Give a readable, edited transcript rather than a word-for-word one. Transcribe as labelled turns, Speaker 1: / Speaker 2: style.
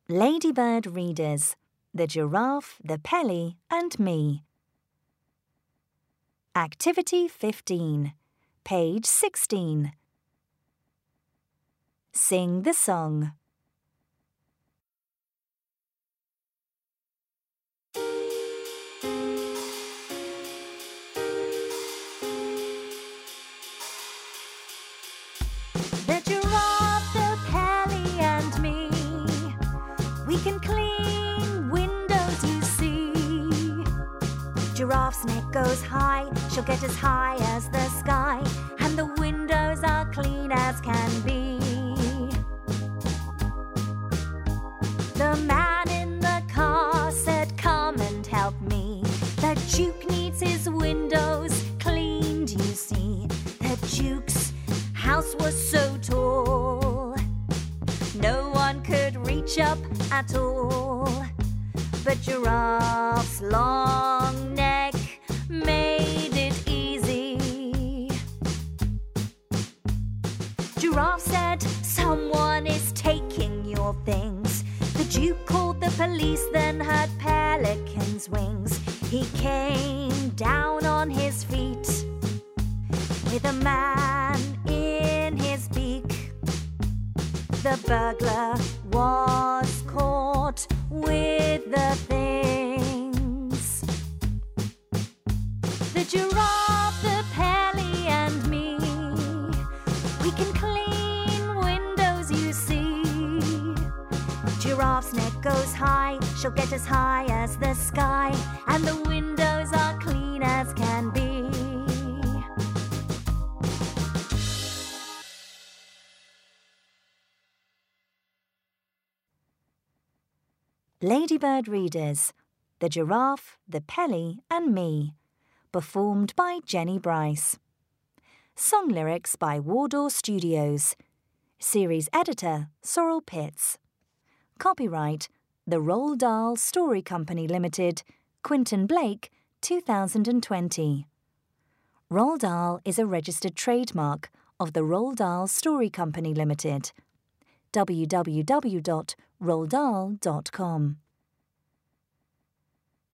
Speaker 1: Ladybird readers, the giraffe, the Pelly and me. Activity 15, page 16. Sing the song. The giraffe, the Pelly and me, we can clean windows, you see. Giraffe's neck goes high, she'll get as high as the sky, and the windows are clean as can be. The man in the car said, "Come and help me. The Duke needs his windows cleaned, you see." The Duke's house was so tall, no one could reach up at all. But Giraffe's long neck made it easy. Giraffe said, "Someone is taking your things." The Duke called the police, then heard Pelican's wings. He came down on his feet with a man in his beak. The burglar was caught with the things. The giraffe, the Pelly and me, we can clean windows, you see. Giraffe's neck goes high, she'll get as high as the sky, and the windows are clean as can be. Ladybird readers, the giraffe, the Pelly and me. Performed by Jenny Bryce. Song lyrics by Wardour Studios. Series editor, Sorrel Pitts. Copyright, The Roald Dahl Story Company Limited, Quentin Blake, 2020. Roald Dahl is a registered trademark of the Roald Dahl Story Company Limited. www.roalddahl.com